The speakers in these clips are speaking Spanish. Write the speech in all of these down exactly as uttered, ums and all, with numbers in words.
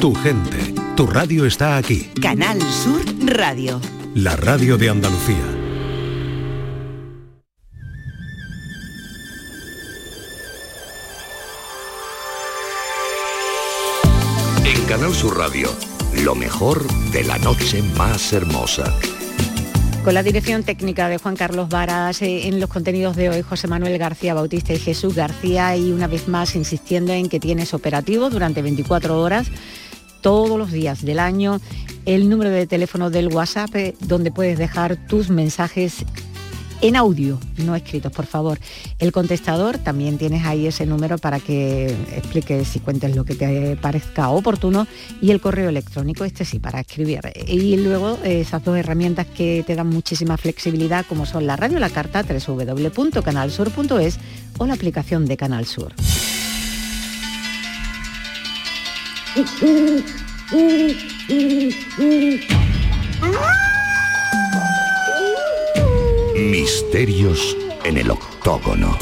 Tu gente, tu radio está aquí. Canal Sur Radio. La radio de Andalucía. En Canal Sur Radio, lo mejor de la noche más hermosa. Con la dirección técnica de Juan Carlos Varas, eh, en los contenidos de hoy, José Manuel García Bautista y Jesús García, y una vez más insistiendo en que tienes operativo durante veinticuatro horas, todos los días del año, el número de teléfono del WhatsApp, eh, donde puedes dejar tus mensajes en audio, no escritos, por favor. El contestador, también tienes ahí ese número para que expliques y cuentes lo que te parezca oportuno, y el correo electrónico, este sí, para escribir. Y luego esas dos herramientas que te dan muchísima flexibilidad, como son la radio, la carta, doble u doble u doble u punto canal sur punto es, o la aplicación de Canal Sur. Misterios en el octógono.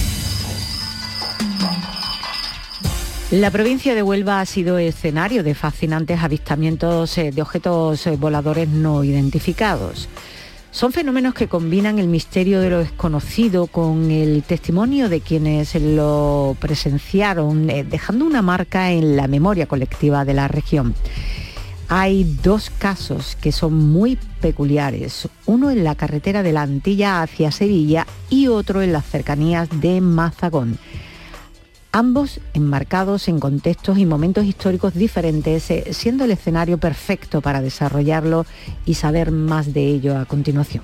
La provincia de Huelva ha sido escenario de fascinantes avistamientos de objetos voladores no identificados. Son fenómenos que combinan el misterio de lo desconocido con el testimonio de quienes lo presenciaron, dejando una marca en la memoria colectiva de la región. Hay dos casos que son muy peculiares, uno en la carretera de la Antilla hacia Sevilla y otro en las cercanías de Mazagón. Ambos enmarcados en contextos y momentos históricos diferentes, siendo el escenario perfecto para desarrollarlo y saber más de ello a continuación.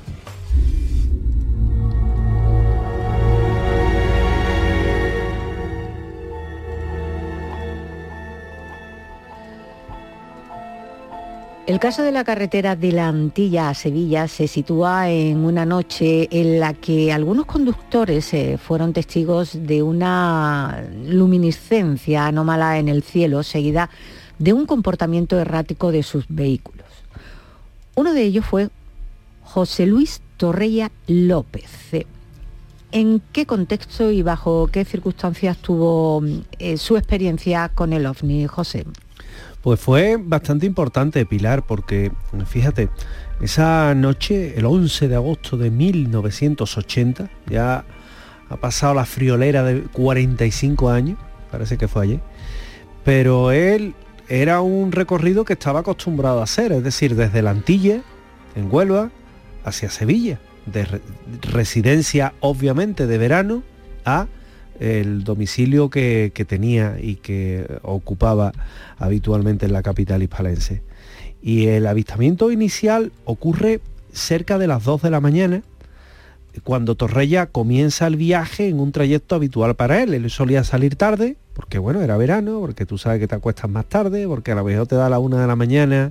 El caso de la carretera de la Antilla a Sevilla se sitúa en una noche en la que algunos conductores eh, fueron testigos de una luminiscencia anómala en el cielo, seguida de un comportamiento errático de sus vehículos. Uno de ellos fue José Luis Torreya López. ¿En qué contexto y bajo qué circunstancias tuvo eh, su experiencia con el ovni, José? Pues fue bastante importante, Pilar, porque, fíjate, esa noche, el once de agosto de mil novecientos ochenta, ya ha pasado la friolera de cuarenta y cinco años, parece que fue ayer, pero él era un recorrido que estaba acostumbrado a hacer, es decir, desde la Antilla, en Huelva, hacia Sevilla, de re- residencia, obviamente, de verano, a el domicilio que, que tenía y que ocupaba habitualmente en la capital hispalense. Y el avistamiento inicial ocurre cerca de las dos de la mañana, cuando Torreya comienza el viaje en un trayecto habitual para él. Él solía salir tarde, porque bueno, era verano, porque tú sabes que te acuestas más tarde, porque a lo mejor te da a la una de la mañana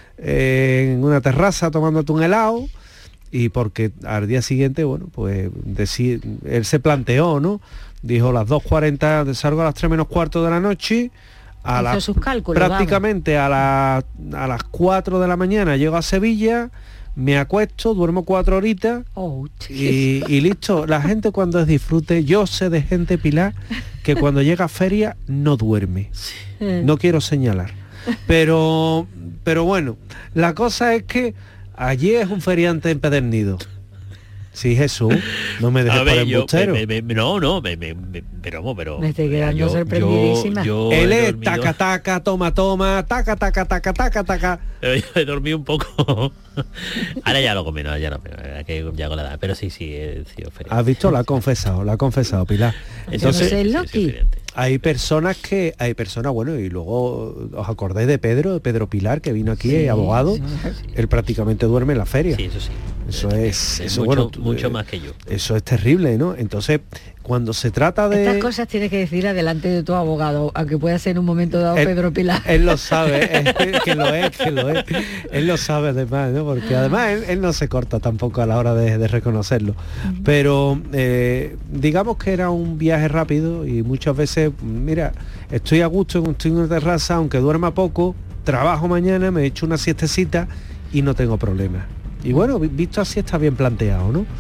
eh, en una terraza tomándote un helado, y porque al día siguiente, bueno, pues decir, él se planteó, ¿no? Dijo, las dos cuarenta, salgo a las tres menos cuarto de la noche, a la, sus cálculos, prácticamente a, la, a las cuatro de la mañana llego a Sevilla, me acuesto, duermo cuatro horitas oh, y, y listo. La gente cuando es disfrute, yo sé de gente, Pilar, que cuando llega a feria no duerme. No quiero señalar. Pero, pero bueno, la cosa es que allí es un feriante empedernido. Sí, Jesús, no me dejes por embustero. Me, me, me, no, no, me, me, me, pero, pero... Me estoy quedando yo, sorprendidísima. Yo, yo Él es dormido... taca, taca, toma, toma, taca, taca, taca, taca, taca. Yo he dormido un poco. Ahora ya lo comí, no, ya no, que ya con la edad. Pero sí, sí, he sido feriante. ¿Has visto? La ha confesado, la ha confesado, Pilar. Entonces, no sé, sí, hay personas que, hay personas, bueno, y luego os acordáis de Pedro, de Pedro Pilar, que vino aquí, sí, abogado, sí, sí. Él prácticamente duerme en la feria. Sí, eso sí. Eso es, es eso, mucho, bueno, mucho eh, más que yo. Eso es terrible, ¿no? Entonces, cuando se trata de... Estas cosas tienes que decir adelante de tu abogado, aunque pueda ser en un momento dado él, Pedro Pilar. Él lo sabe, es que, que lo es, que lo es. Él lo sabe además, ¿no? Porque además él, él no se corta tampoco a la hora de, de reconocerlo. Uh-huh. Pero eh, digamos que era un viaje rápido y muchas veces, mira, estoy a gusto, estoy en una terraza, aunque duerma poco, trabajo mañana, me echo una siestecita y no tengo problemas. Y bueno, visto así está bien planteado, ¿no?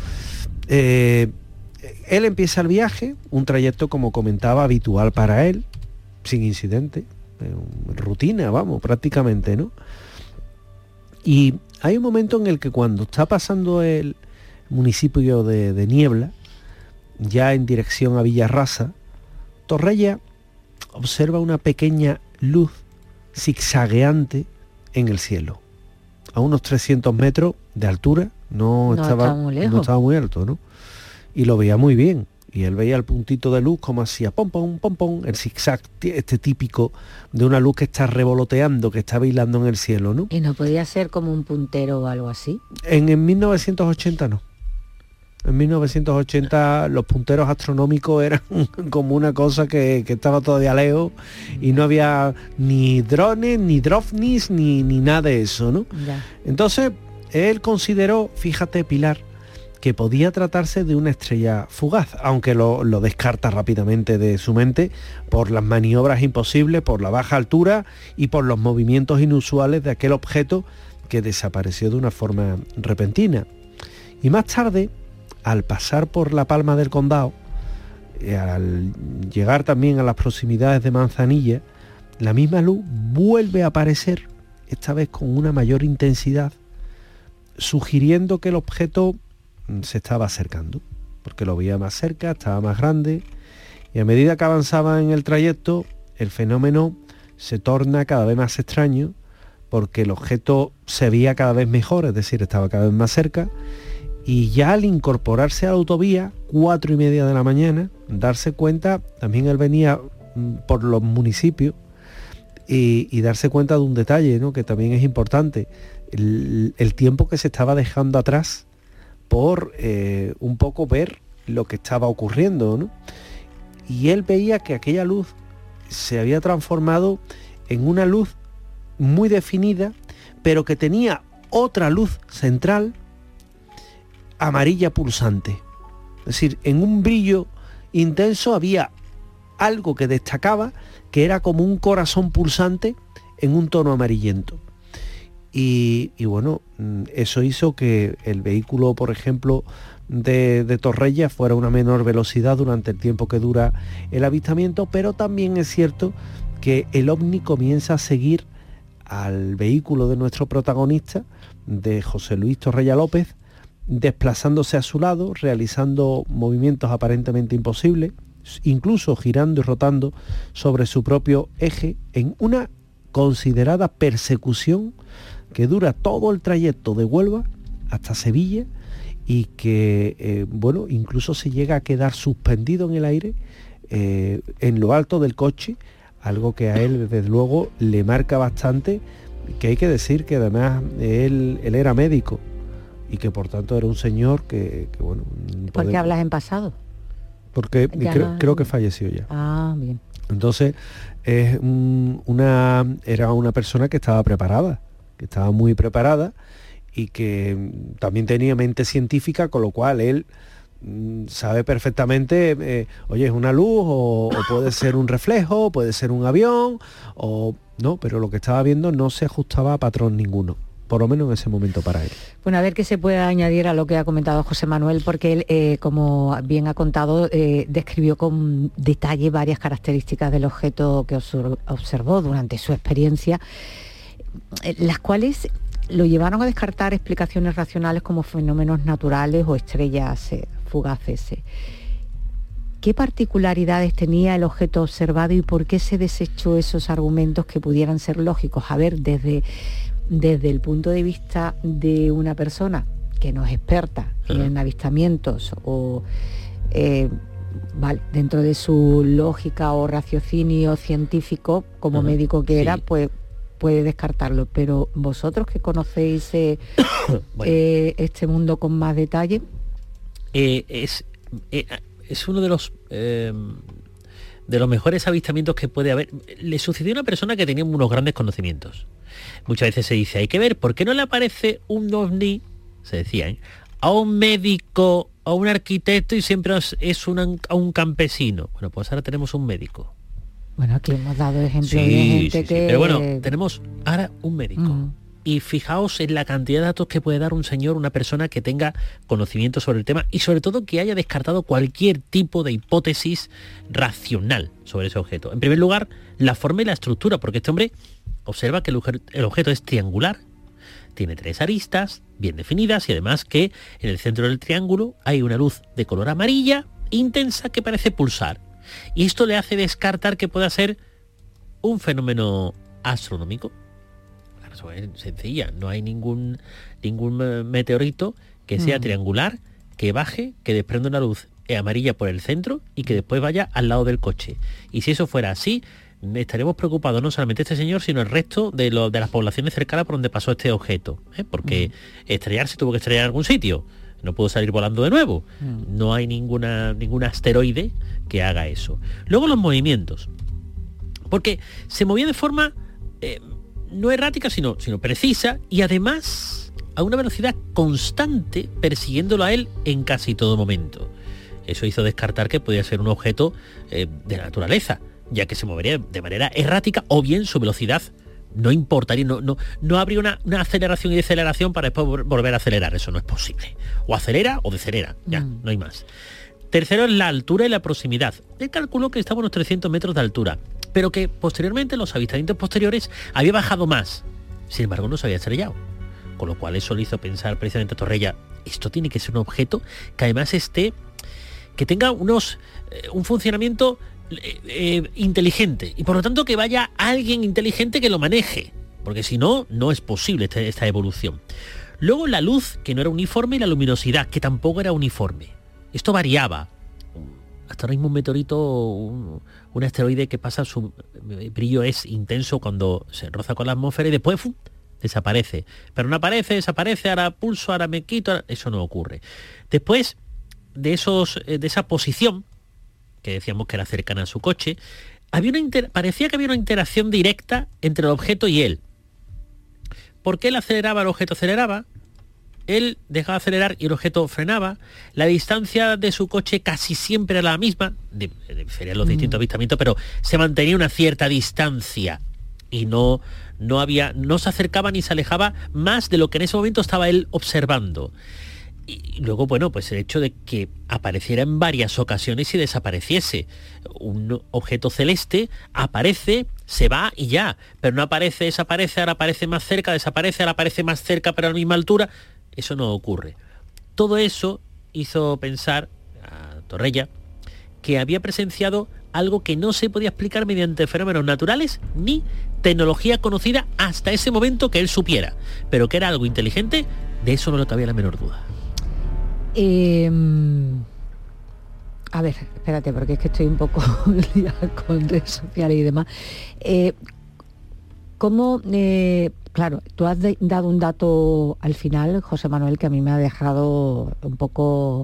Eh, él empieza el viaje, un trayecto, como comentaba, habitual para él, sin incidente, eh, rutina, vamos, prácticamente, ¿no? Y hay un momento en el que cuando está pasando el municipio de, de Niebla, ya en dirección a Villarrasa, Torrella observa una pequeña luz zigzagueante en el cielo, a unos trescientos metros de altura, no, No estaba, estaba muy lejos. no estaba muy alto, ¿no? Y lo veía muy bien, y él veía el puntito de luz como hacía pom pom pom pom, el zigzag este típico de una luz que está revoloteando, que está bailando en el cielo, ¿no? ¿Y no podía ser como un puntero o algo así? En, en mil novecientos ochenta no. En mil novecientos ochenta los punteros astronómicos eran como una cosa que, que estaba todavía lejos y no había ni drones, ni drovnis, ni, ni nada de eso, ¿no? Ya. Entonces, él consideró, fíjate, Pilar, que podía tratarse de una estrella fugaz, aunque lo, lo descarta rápidamente de su mente por las maniobras imposibles, por la baja altura y por los movimientos inusuales de aquel objeto que desapareció de una forma repentina. Y más tarde, al pasar por la Palma del Condado, eh, al llegar también a las proximidades de Manzanilla, la misma luz vuelve a aparecer, esta vez con una mayor intensidad, sugiriendo que el objeto se estaba acercando, porque lo veía más cerca, estaba más grande, y a medida que avanzaba en el trayecto, el fenómeno se torna cada vez más extraño, porque el objeto se veía cada vez mejor, es decir, estaba cada vez más cerca, y ya al incorporarse a la autovía, cuatro y media de la mañana, darse cuenta, también él venía por los municipios, y, y darse cuenta de un detalle, ¿no?, que también es importante, el, el tiempo que se estaba dejando atrás por eh, un poco ver lo que estaba ocurriendo, ¿no? Y él veía que aquella luz se había transformado en una luz muy definida, pero que tenía otra luz central amarilla pulsante. Es decir, en un brillo intenso había algo que destacaba, que era como un corazón pulsante en un tono amarillento. Y, y bueno, eso hizo que el vehículo, por ejemplo, de, de Torrella fuera a una menor velocidad durante el tiempo que dura el avistamiento, pero también es cierto que el ovni comienza a seguir al vehículo de nuestro protagonista, de José Luis Torrella López, desplazándose a su lado, realizando movimientos aparentemente imposibles, incluso girando y rotando sobre su propio eje en una considerada persecución que dura todo el trayecto de Huelva hasta Sevilla y que, eh, bueno, incluso se llega a quedar suspendido en el aire eh, en lo alto del coche, algo que a él, desde luego, le marca bastante, que hay que decir que además él, él era médico y que por tanto era un señor que, que bueno... ¿Por qué hablas en pasado? Porque creo, creo que falleció ya. Ah, bien. Entonces, es un, una, era una persona que estaba preparada, que estaba muy preparada y que también tenía mente científica, con lo cual él mm, sabe perfectamente, eh, oye, es una luz o, o puede ser un reflejo, puede ser un avión, o no, pero lo que estaba viendo no se ajustaba a patrón ninguno, por lo menos en ese momento para él. Bueno, a ver qué se puede añadir a lo que ha comentado José Manuel, porque él, eh, como bien ha contado, eh, describió con detalle varias características del objeto que observó durante su experiencia, eh, las cuales lo llevaron a descartar explicaciones racionales como fenómenos naturales o estrellas eh, fugaces. ¿Qué particularidades tenía el objeto observado y por qué se desechó esos argumentos que pudieran ser lógicos? A ver, desde... desde el punto de vista de una persona que no es experta uh-huh. en avistamientos o eh, vale, dentro de su lógica o raciocinio científico, como uh-huh. médico que sí. era, pues puede descartarlo. Pero vosotros que conocéis eh, bueno. eh, este mundo con más detalle. Eh, es, eh, es uno de los... Eh... de los mejores avistamientos que puede haber. Le sucedió a una persona que tenía unos grandes conocimientos. Muchas veces se dice, hay que ver, ¿por qué no le aparece un ovni, se decía, ¿eh? a un médico, a un arquitecto y siempre es un, a un campesino? Bueno, pues ahora tenemos un médico. Bueno, aquí hemos dado ejemplos sí, de gente sí, sí. que... Pero bueno, tenemos ahora un médico. Mm. y fijaos en la cantidad de datos que puede dar un señor, una persona que tenga conocimiento sobre el tema y sobre todo que haya descartado cualquier tipo de hipótesis racional sobre ese objeto. En primer lugar, la forma y la estructura, porque este hombre observa que el objeto es triangular, tiene tres aristas bien definidas y además que en el centro del triángulo hay una luz de color amarilla intensa que parece pulsar. Y esto le hace descartar que pueda ser un fenómeno astronómico. La razón es sencilla, no hay ningún, ningún meteorito que sea mm. triangular, que baje, que desprenda una luz amarilla por el centro y que después vaya al lado del coche. Y si eso fuera así, estaremos preocupados no solamente este señor, sino el resto de, lo, de las poblaciones cercanas por donde pasó este objeto, ¿eh? Porque mm. estrellarse tuvo que estrellar en algún sitio, no pudo salir volando de nuevo, mm. no hay ninguna ningún asteroide que haga eso. Luego los movimientos, porque se movía de forma eh, no errática sino, sino precisa y además a una velocidad constante persiguiéndolo a él en casi todo momento. Eso hizo descartar que podía ser un objeto eh, de la naturaleza, ya que se movería de manera errática o bien su velocidad no importaría, no, no, no habría una, una aceleración y deceleración para después volver a acelerar, eso no es posible. O acelera o decelera, ya, mm. no hay más. Tercero es la altura y la proximidad. Él calculó que estaba a unos trescientos metros de altura, pero que posteriormente, los avistamientos posteriores, había bajado más. Sin embargo, no se había estrellado. Con lo cual eso le hizo pensar precisamente a Torrella, esto tiene que ser un objeto que además esté, que tenga unos, eh, un funcionamiento eh, eh, inteligente y por lo tanto que vaya alguien inteligente que lo maneje, porque si no, no es posible este, esta evolución. Luego la luz, que no era uniforme, y la luminosidad, que tampoco era uniforme. Esto variaba. Hasta ahora mismo un meteorito, un, un asteroide que pasa, su brillo es intenso cuando se roza con la atmósfera y después ¡fum!, desaparece. Pero no aparece, desaparece, ahora pulso, ahora me quito, ahora... eso no ocurre. Después de, esos, de esa posición, que decíamos que era cercana a su coche, había una inter... parecía que había una interacción directa entre el objeto y él. Porque él aceleraba, el objeto aceleraba, él dejaba de acelerar y el objeto frenaba. La distancia de su coche casi siempre era la misma, serían los mm. distintos avistamientos, pero se mantenía una cierta distancia y no, no había, no se acercaba ni se alejaba más de lo que en ese momento estaba él observando. Y luego, bueno, pues el hecho de que apareciera en varias ocasiones y desapareciese. Un objeto celeste aparece, se va y ya, pero no aparece, desaparece, ahora aparece más cerca, desaparece, ahora aparece más cerca pero a la misma altura. Eso no ocurre. Todo eso hizo pensar a Torrella que había presenciado algo que no se podía explicar mediante fenómenos naturales ni tecnología conocida hasta ese momento que él supiera, pero que era algo inteligente, de eso no le cabía la menor duda. Eh, a ver, espérate, porque es que estoy un poco liada con redes sociales y demás. Eh, ¿Cómo, eh, claro, tú has de, dado un dato al final, José Manuel, que a mí me ha dejado un poco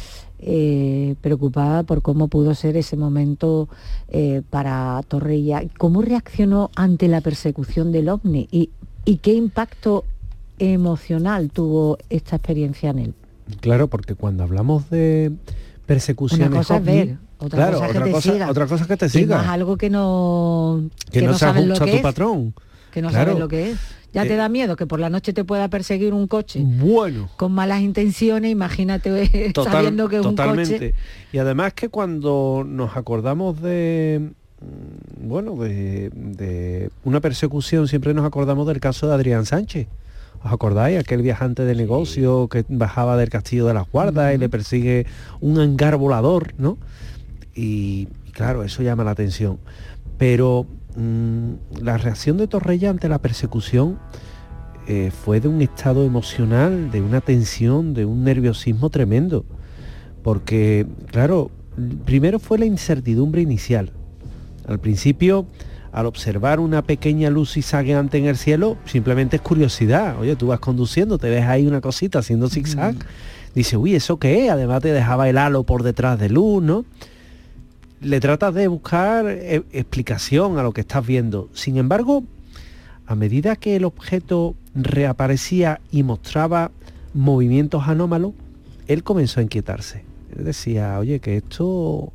eh, preocupada por cómo pudo ser ese momento eh, para Torrella? ¿Cómo reaccionó ante la persecución del ovni? ¿Y, y qué impacto emocional tuvo esta experiencia en él? Claro, porque cuando hablamos de persecuciones una cosa ovni, es ver, otra claro, cosa es otra que te cosa, siga. otra cosa es que te siga. Y más algo que no que, que no, no se sabes ajusta lo que a tu es, patrón. Que no claro. sabes lo que es. Ya eh, te da miedo que por la noche te pueda perseguir un coche. Bueno. Con malas intenciones, imagínate Total, sabiendo que es totalmente. un coche. Y además que cuando nos acordamos de bueno, de, de una persecución, siempre nos acordamos del caso de Adrián Sánchez. ¿Os acordáis? Aquel viajante de negocio que bajaba del Castillo de las Guardas uh-huh. y le persigue un hangar volador, ¿no? Y, y claro, eso llama la atención. Pero mmm, la reacción de Torrella ante la persecución eh, fue de un estado emocional, de una tensión, de un nerviosismo tremendo. Porque, claro, primero fue la incertidumbre inicial. Al principio, al observar una pequeña luz zigzagueante en el cielo, simplemente es curiosidad. Oye, tú vas conduciendo, te ves ahí una cosita haciendo zigzag, mm. dices, uy, ¿eso qué es? Además te dejaba el halo por detrás de luz, ¿no? Le tratas de buscar eh, explicación a lo que estás viendo. Sin embargo, a medida que el objeto reaparecía y mostraba movimientos anómalos, él comenzó a inquietarse. Él decía, oye, que esto...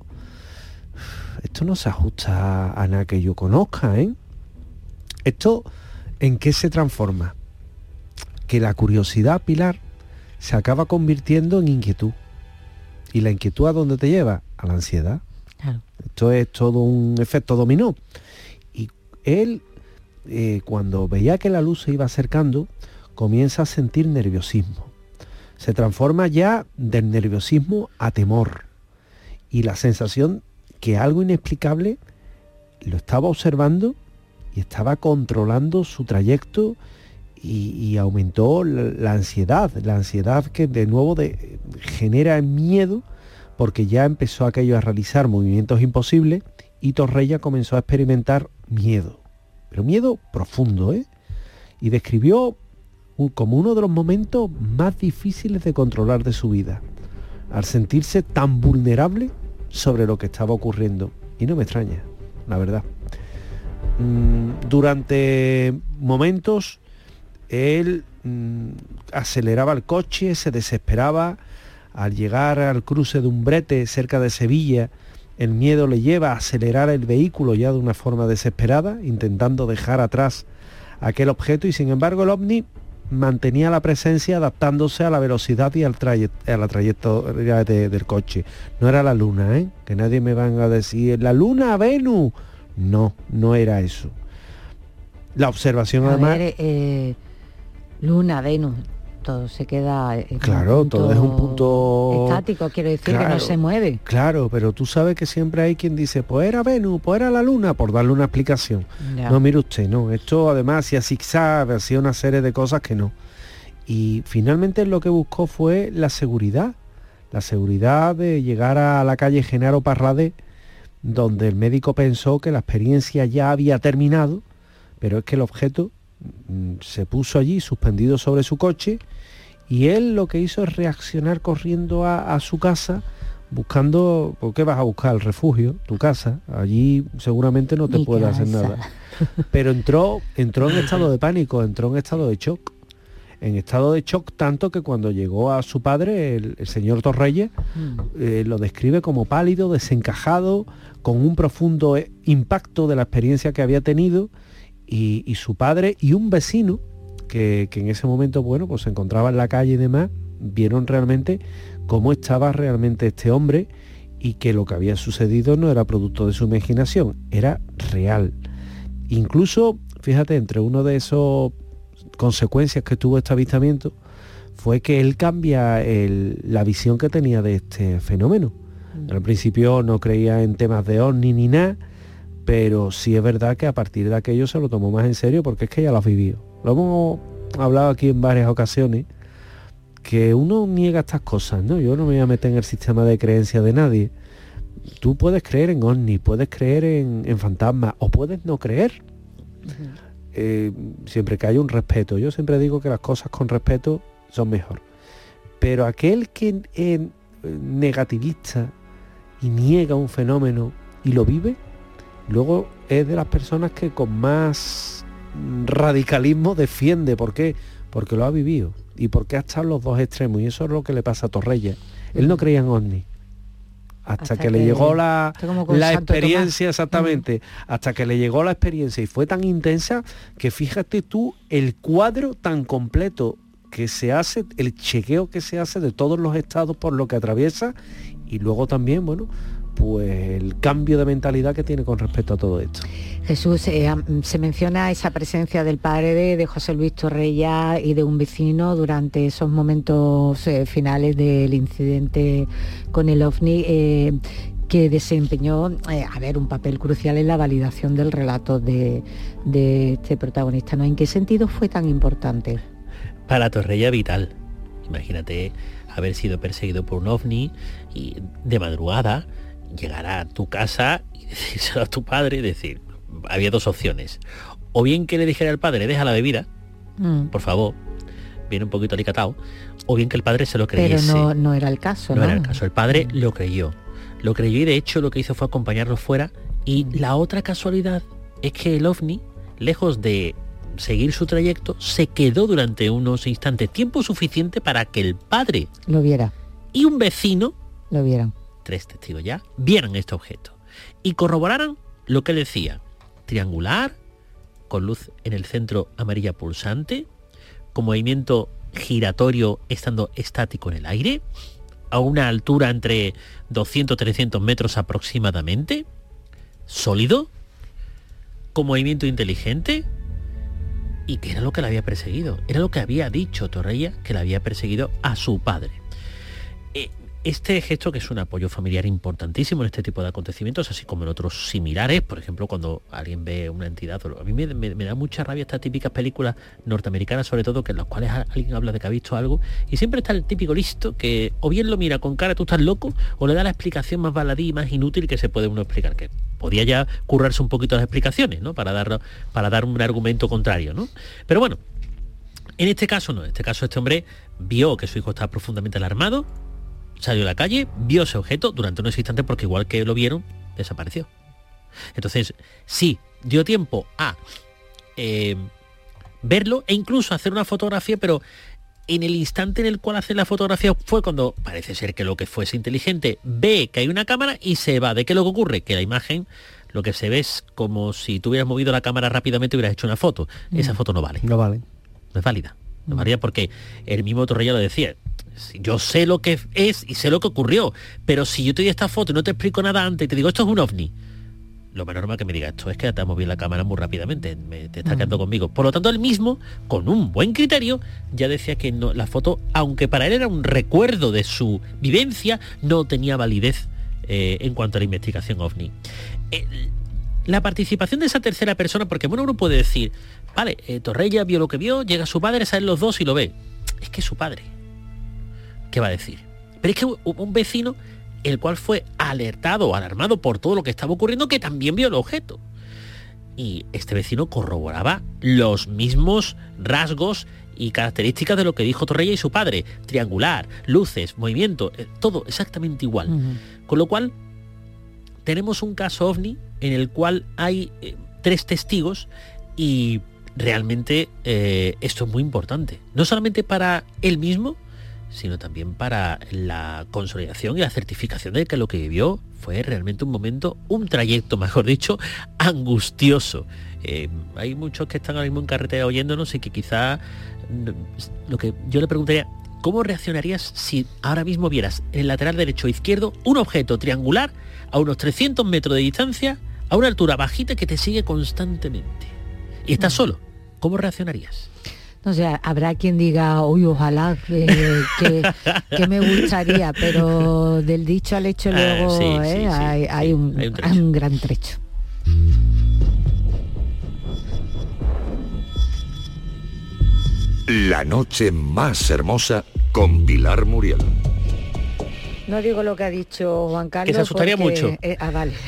esto no se ajusta a nada que yo conozca, ¿eh? ¿Esto en qué se transforma? que la curiosidad, Pilar, se acaba convirtiendo en inquietud. ¿Y la inquietud a dónde te lleva? A la ansiedad. Claro. Esto es todo un efecto dominó. Y él, eh, cuando veía que la luz se iba acercando, comienza a sentir nerviosismo. Se transforma ya del nerviosismo a temor. Y la sensación que algo inexplicable lo estaba observando y estaba controlando su trayecto y, y aumentó la, la ansiedad, la ansiedad que de nuevo de, genera miedo, porque ya empezó aquello a realizar movimientos imposibles y Torrella comenzó a experimentar miedo, pero miedo profundo, ¿eh? Y describió un, como uno de los momentos más difíciles de controlar de su vida, al sentirse tan vulnerable sobre lo que estaba ocurriendo. Y no me extraña, la verdad. Mm, durante momentos él mm, aceleraba el coche, se desesperaba. Al llegar al cruce de un brete cerca de Sevilla, el miedo le lleva a acelerar el vehículo ya de una forma desesperada, intentando dejar atrás aquel objeto, y sin embargo el ovni mantenía la presencia adaptándose a la velocidad y al trayect a la trayectoria de, del coche. No era la luna, ¿eh? Que nadie me venga a decir, la luna, Venus. No, no era eso. La observación a además... ver, eh, luna, Venus, todo se queda... En claro, un todo es un punto... estático, quiero decir, claro, que no se mueve. Claro, pero tú sabes que siempre hay quien dice, pues era Venus, pues era la luna, por darle una explicación. Ya. No, mire usted, no. Esto además hacía zigzag, hacía una serie de cosas que no. Y finalmente lo que buscó fue la seguridad. La seguridad de llegar a la calle Genaro Parrade, donde el médico pensó que la experiencia ya había terminado, pero es que el objeto mm, se puso allí suspendido sobre su coche, y él lo que hizo es reaccionar corriendo a, a su casa, buscando, ¿por qué vas a buscar el refugio? Tu casa, allí seguramente no te Mi puede casa. hacer nada. Pero entró, entró en estado de pánico, entró en estado de shock. En estado de shock tanto que cuando llegó a su padre, el, el señor Torrella, Mm. eh, lo describe como pálido, desencajado, con un profundo eh, impacto de la experiencia que había tenido, y, y su padre y un vecino, que, que en ese momento, bueno, pues se encontraba en la calle y demás, vieron realmente cómo estaba realmente este hombre, y que lo que había sucedido no era producto de su imaginación, era real. Incluso, fíjate, entre uno de esos consecuencias que tuvo este avistamiento fue que él cambia el, la visión que tenía de este fenómeno. Mm. Al principio no creía en temas de ovni ni nada, pero sí es verdad que a partir de aquello se lo tomó más en serio, porque es que ya lo has vivido. Lo hemos hablado aquí en varias ocasiones, que uno niega estas cosas, ¿no? Yo no me voy a meter en el sistema de creencia de nadie. Tú puedes creer en ovni, puedes creer en, en fantasmas, o puedes no creer. Uh-huh. Eh, siempre que haya un respeto. Yo siempre digo que las cosas con respeto son mejor. Pero aquel que es negativista y niega un fenómeno y lo vive, luego es de las personas que con más radicalismo defiende. ¿Por qué? Porque lo ha vivido y porque ha estado en los dos extremos, y eso es lo que le pasa a Torrella. Él no creía en ovni hasta, hasta que, que le llegó la, la experiencia, Tomás. Exactamente, mm. hasta que le llegó la experiencia, y fue tan intensa que fíjate tú el cuadro tan completo que se hace, el chequeo que se hace de todos los estados por lo que atraviesa, y luego también, bueno, pues el cambio de mentalidad que tiene con respecto a todo esto. Jesús, eh, se menciona esa presencia del padre de, de José Luis Torrella y de un vecino durante esos momentos eh, finales del incidente con el ovni, eh, que desempeñó, eh, a ver, un papel crucial en la validación del relato de, de este protagonista, ¿no? ¿En qué sentido fue tan importante? Para Torrella, vital. Imagínate haber sido perseguido por un ovni y de madrugada llegar a tu casa y decírselo a tu padre, y decir, había dos opciones: o bien que le dijera al padre, deja la bebida, mm. por favor, viene un poquito alicatado, o bien que el padre se lo creyese. Pero no, no era el caso, ¿no? No era el caso, el padre mm. lo creyó, lo creyó y de hecho lo que hizo fue acompañarlo fuera, y mm. la otra casualidad es que el ovni, lejos de seguir su trayecto, se quedó durante unos instantes, tiempo suficiente para que el padre lo viera y un vecino lo vieran. Tres testigos ya, vieran este objeto y corroboraran lo que él decía: triangular, con luz en el centro amarilla pulsante, con movimiento giratorio estando estático en el aire, a una altura entre doscientos a trescientos metros aproximadamente, sólido, con movimiento inteligente, y que era lo que le había perseguido, era lo que había dicho Torrella, que le había perseguido a su padre. Eh, Este gesto, que es un apoyo familiar importantísimo en este tipo de acontecimientos, así como en otros similares, por ejemplo, cuando alguien ve una entidad, a mí me, me, me da mucha rabia estas típicas películas norteamericanas, sobre todo, que en las cuales alguien habla de que ha visto algo, y siempre está el típico listo que o bien lo mira con cara, tú estás loco, o le da la explicación más baladí y más inútil que se puede uno explicar, que podía ya currarse un poquito las explicaciones, ¿no? Para dar, para dar un argumento contrario, ¿no? Pero bueno, en este caso no, en este caso este hombre vio que su hijo estaba profundamente alarmado, salió a la calle, vio ese objeto durante unos instantes, porque igual que lo vieron, desapareció. Entonces, sí, dio tiempo a eh, verlo e incluso hacer una fotografía, pero en el instante en el cual hace la fotografía fue cuando parece ser que lo que fuese inteligente ve que hay una cámara y se va. ¿De qué es lo que ocurre? Que la imagen, lo que se ve es como si tú hubieras movido la cámara rápidamente y hubieras hecho una foto. Mm. Esa foto no vale. No vale. No es válida. No mm. valía porque el mismo Torrella lo decía. Yo sé lo que es y sé lo que ocurrió, pero si yo te di esta foto y no te explico nada antes y te digo esto es un ovni, lo más normal que me diga esto es que te has movido la cámara muy rápidamente, me, te estás quedando mm. conmigo. Por lo tanto, él mismo, con un buen criterio, ya decía que no, la foto, aunque para él era un recuerdo de su vivencia, no tenía validez eh, en cuanto a la investigación ovni. El, la participación de esa tercera persona, porque bueno, uno puede decir, vale, eh, Torrella vio lo que vio, llega su padre, salen los dos y lo ve. Es que es su padre. ¿Qué va a decir? Pero es que hubo un vecino el cual fue alertado, alarmado por todo lo que estaba ocurriendo, que también vio el objeto. Y este vecino corroboraba los mismos rasgos y características de lo que dijo Torrella y su padre. Triangular, luces, movimiento, eh, todo exactamente igual. Uh-huh. Con lo cual, tenemos un caso ovni en el cual hay eh, tres testigos y realmente eh, esto es muy importante. No solamente para él mismo, sino también para la consolidación y la certificación de que lo que vivió fue realmente un momento, un trayecto, mejor dicho, angustioso. Eh, hay muchos que están ahora mismo en carretera oyéndonos y que quizá lo que yo le preguntaría, ¿cómo reaccionarías si ahora mismo vieras en el lateral derecho o izquierdo un objeto triangular a unos trescientos metros de distancia, a una altura bajita que te sigue constantemente? Y estás solo. ¿Cómo reaccionarías? O sea, habrá quien diga, uy, ojalá, eh, que, que me gustaría, pero del dicho al hecho luego ah, sí, eh, sí, sí, hay, sí, hay, un, hay, un hay un gran trecho. La noche más hermosa con Pilar Muriel. No digo lo que ha dicho Juan Carlos. Que se asustaría porque, mucho. Eh, ah, vale.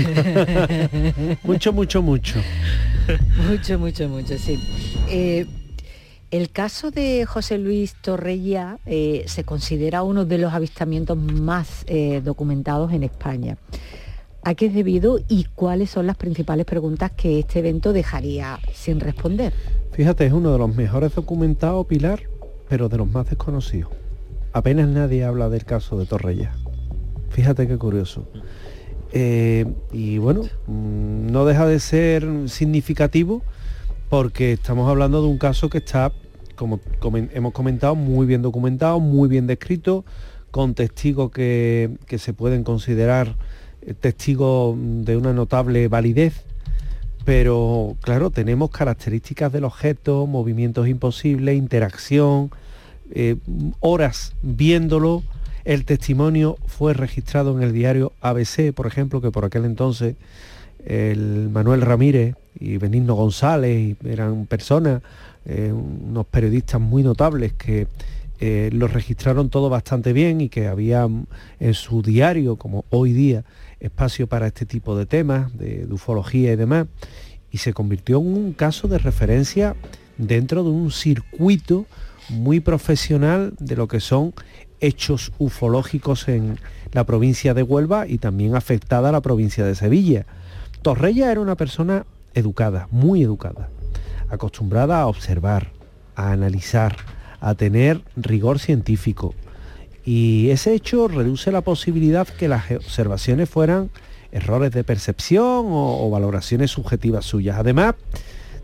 mucho, mucho, mucho. mucho, mucho, mucho, sí. Eh, El caso de José Luis Torrella eh, se considera uno de los avistamientos más eh, documentados en España. ¿A qué es debido y cuáles son las principales preguntas que este evento dejaría sin responder? Fíjate, es uno de los mejores documentados, Pilar, pero de los más desconocidos. Apenas nadie habla del caso de Torrella. Fíjate qué curioso. Eh, y bueno, no deja de ser significativo porque estamos hablando de un caso que está, como hemos comentado, muy bien documentado, muy bien descrito, con testigos que, que se pueden considerar testigos de una notable validez, pero claro, tenemos características del objeto, movimientos imposibles, interacción, eh, horas viéndolo. El testimonio fue registrado en el diario A B C, por ejemplo, que por aquel entonces el Manuel Ramírez y Benigno González eran personas, eh, unos periodistas muy notables que eh, lo registraron todo bastante bien y que había en su diario, como hoy día, espacio para este tipo de temas, de, de ufología y demás, y se convirtió en un caso de referencia dentro de un circuito muy profesional de lo que son hechos ufológicos en la provincia de Huelva y también afectada a la provincia de Sevilla. Torrella era una persona educada, muy educada, acostumbrada a observar, a analizar, a tener rigor científico. Y ese hecho reduce la posibilidad que las observaciones fueran errores de percepción o, o valoraciones subjetivas suyas. Además,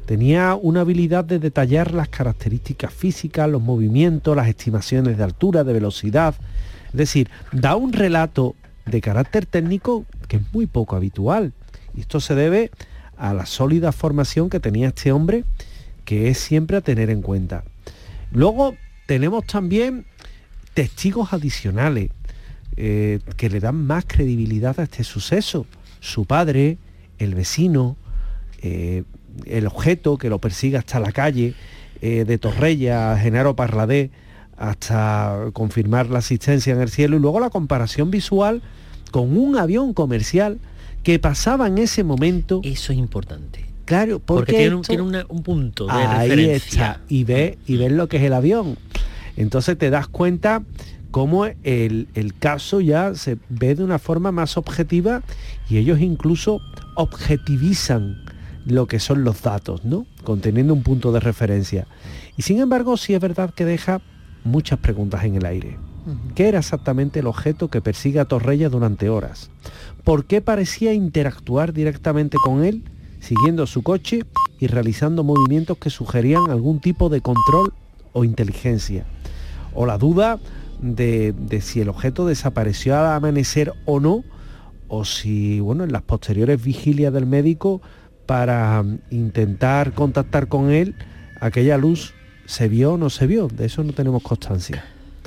Tenía una habilidad de detallar las características físicas, los movimientos, las estimaciones de altura, de velocidad. Es decir, da un relato de carácter técnico que es muy poco habitual. Y esto se debe a la sólida formación que tenía este hombre, que es siempre a tener en cuenta. Luego tenemos también testigos adicionales eh, que le dan más credibilidad a este suceso. Su padre, el vecino, eh, el objeto que lo persigue hasta la calle, eh, de Torrella a Genaro Parladé, hasta confirmar la asistencia en el cielo, y luego la comparación visual con un avión comercial que pasaba en ese momento. Eso es importante. Claro, porque, porque tiene, un, esto, tiene una, un punto de ahí referencia. Está, y ves y ves lo que es el avión. Entonces te das cuenta cómo el, el caso ya se ve de una forma más objetiva, y ellos incluso objetivizan lo que son los datos, ¿no? Conteniendo un punto de referencia. Y sin embargo, sí es verdad que deja muchas preguntas en el aire. Uh-huh. ¿Qué era exactamente el objeto que persigue a Torrella durante horas? ¿Por qué parecía interactuar directamente con él, siguiendo su coche y realizando movimientos que sugerían algún tipo de control o inteligencia? O la duda de, de si el objeto desapareció al amanecer o no, o si, bueno, en las posteriores vigilias del médico para intentar contactar con él, aquella luz se vio o no se vio. De eso no tenemos constancia.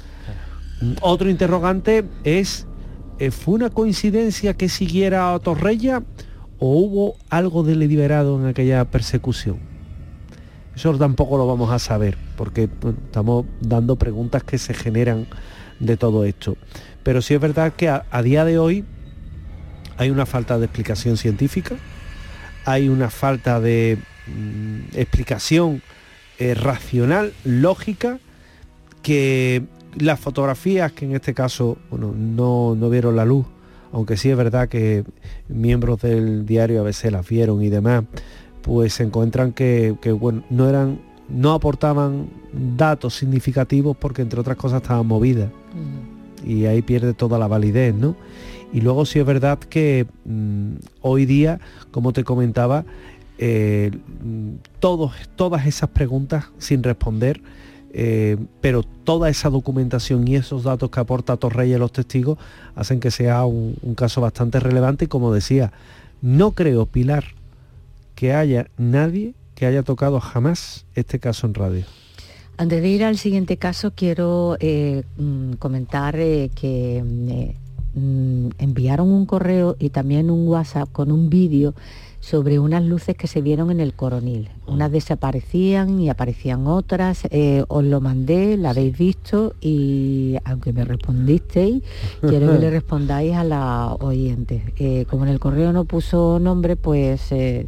Otro interrogante es, ¿fue una coincidencia que siguiera a Torrella o hubo algo deliberado en aquella persecución? Eso tampoco lo vamos a saber, porque bueno, estamos dando preguntas que se generan de todo esto. Pero sí es verdad que a, a día de hoy hay una falta de explicación científica, hay una falta de mm, explicación eh, racional, lógica, que las fotografías, que en este caso bueno, no, no vieron la luz, aunque sí es verdad que miembros del diario A B C las vieron y demás, pues se encuentran que, que bueno, no eran, no aportaban datos significativos, porque entre otras cosas estaban movidas. Uh-huh. Y ahí pierde toda la validez, ¿no? Y luego sí es verdad que mmm, hoy día, como te comentaba, eh, todos, todas esas preguntas sin responder, eh, pero toda esa documentación y esos datos que aporta Torrella y los testigos hacen que sea un, un caso bastante relevante. Y como decía, no creo, Pilar, que haya nadie que haya tocado jamás este caso en radio. Antes de ir al siguiente caso, quiero eh, comentar eh, que eh, enviaron un correo y también un WhatsApp con un vídeo sobre unas luces que se vieron en el Coronil. Unas desaparecían y aparecían otras. Eh, os lo mandé, la habéis visto, y aunque me respondisteis, quiero que le respondáis a la oyente. Eh, como en el correo no puso nombre, pues eh,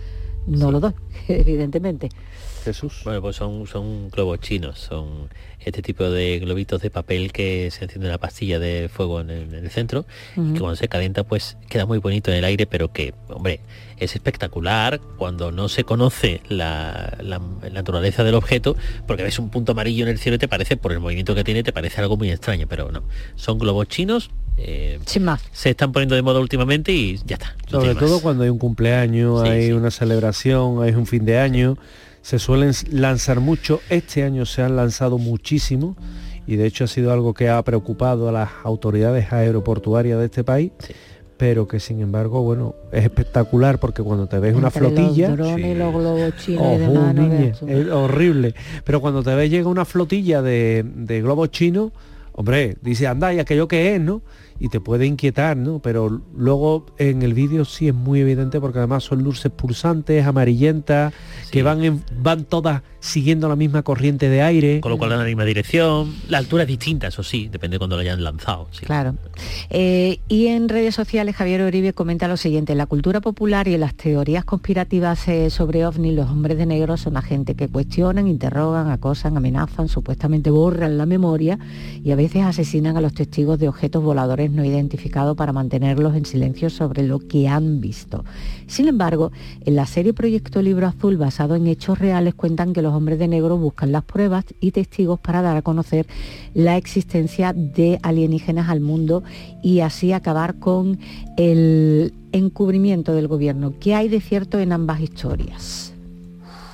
no sí. lo doy, evidentemente. Jesús. Bueno, pues son, son globos chinos, son este tipo de globitos de papel que se enciende una pastilla de fuego en el, en el centro, uh-huh. y que cuando se calienta pues queda muy bonito en el aire, pero que, hombre, es espectacular cuando no se conoce la, la, la naturaleza del objeto, porque ves un punto amarillo en el cielo y te parece, por el movimiento que tiene, te parece algo muy extraño, pero no, son globos chinos. Eh, Sin más. Se están poniendo de moda últimamente y ya está. No Sobre todo más. Cuando hay un cumpleaños, sí, hay sí. una celebración, hay un fin de año, se suelen lanzar mucho. Este año se han lanzado muchísimo, y de hecho ha sido algo que ha preocupado a las autoridades aeroportuarias de este país, sí. pero que sin embargo, bueno, es espectacular, porque cuando te ves Entre una flotilla, los drones, sí. los globos chinos, oh, y demás, no niña, es horrible, pero cuando te ves llega una flotilla de, de globos chinos, hombre, dice, anda, ¿y aquello qué es, no? Y te puede inquietar, ¿no? Pero luego en el vídeo sí es muy evidente, porque además son luces pulsantes, amarillentas, sí. que van en, van todas siguiendo la misma corriente de aire. Con lo cual en la misma dirección. La altura es distinta, eso sí, depende de cuando lo hayan lanzado. Sí. Claro. Eh, y en redes sociales Javier Uribe comenta lo siguiente: en la cultura popular y en las teorías conspirativas eh, sobre ovnis, los hombres de negro son la gente que cuestionan, interrogan, acosan, amenazan, supuestamente borran la memoria y a veces asesinan a los testigos de objetos voladores no identificados para mantenerlos en silencio sobre lo que han visto. Sin embargo, en la serie Proyecto Libro Azul, basado en hechos reales, cuentan que los hombres de negro buscan las pruebas y testigos para dar a conocer la existencia de alienígenas al mundo y así acabar con el encubrimiento del gobierno. ¿Qué hay de cierto en ambas historias?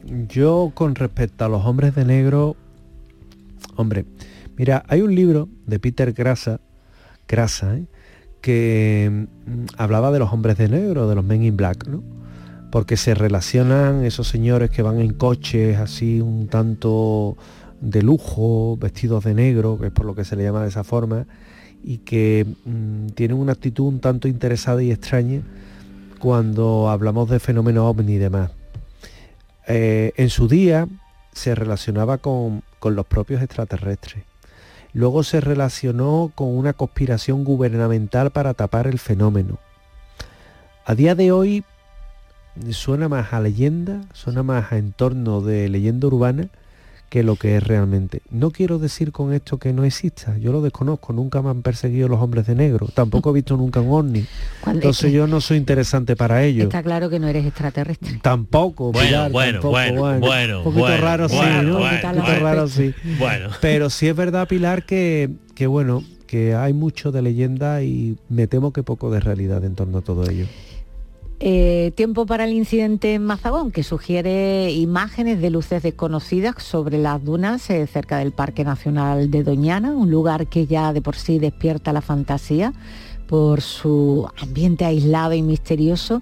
Yo con respecto a los hombres de negro, hombre, mira, hay un libro de Peter Grasa, Grasa, ¿eh? que mm, hablaba de los hombres de negro, de los Men in Black, ¿no? Porque se relacionan esos señores que van en coches así un tanto de lujo, vestidos de negro, que es por lo que se le llama de esa forma, y que mmm, tienen una actitud un tanto interesada y extraña cuando hablamos de fenómenos ovni y demás. Eh, en su día se relacionaba con, con los propios extraterrestres. Luego se relacionó con una conspiración gubernamental para tapar el fenómeno. A día de hoy suena más a leyenda, suena más a entorno de leyenda urbana que lo que es realmente. No quiero decir con esto que no exista, yo lo desconozco, nunca me han perseguido los hombres de negro, tampoco he visto nunca un ovni, entonces yo no soy interesante para ellos. Está claro que no eres extraterrestre. Tampoco, bueno, Pilar, bueno, tampoco, bueno, bueno, bueno, un poquito bueno, raro bueno, sí, ¿no? bueno, un poquito bueno, raro sí. Bueno. Pero sí es verdad, Pilar, que, que bueno, que hay mucho de leyenda y me temo que poco de realidad en torno a todo ello. Eh, tiempo para el incidente en Mazagón, que sugiere imágenes de luces desconocidas sobre las dunas eh, cerca del Parque Nacional de Doñana, un lugar que ya de por sí despierta la fantasía por su ambiente aislado y misterioso.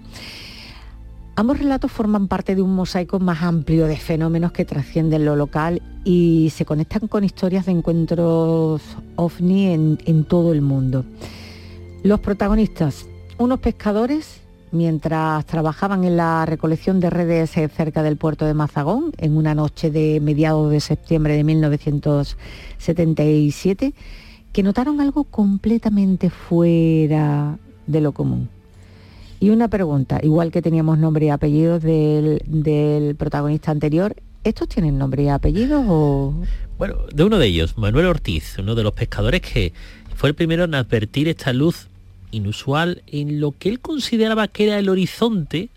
Ambos relatos forman parte de un mosaico más amplio de fenómenos que trascienden lo local y se conectan con historias de encuentros ovni en, en todo el mundo. Los protagonistas, unos pescadores, mientras trabajaban en la recolección de redes cerca del puerto de Mazagón, en una noche de mediados de septiembre de mil novecientos setenta y siete, que notaron algo completamente fuera de lo común. Y una pregunta, igual que teníamos nombre y apellidos del, del protagonista anterior, ¿estos tienen nombre y apellidos o...? Bueno, de uno de ellos, Manuel Ortiz, uno de los pescadores que fue el primero en advertir esta luz inusual en lo que él consideraba que era el horizonte,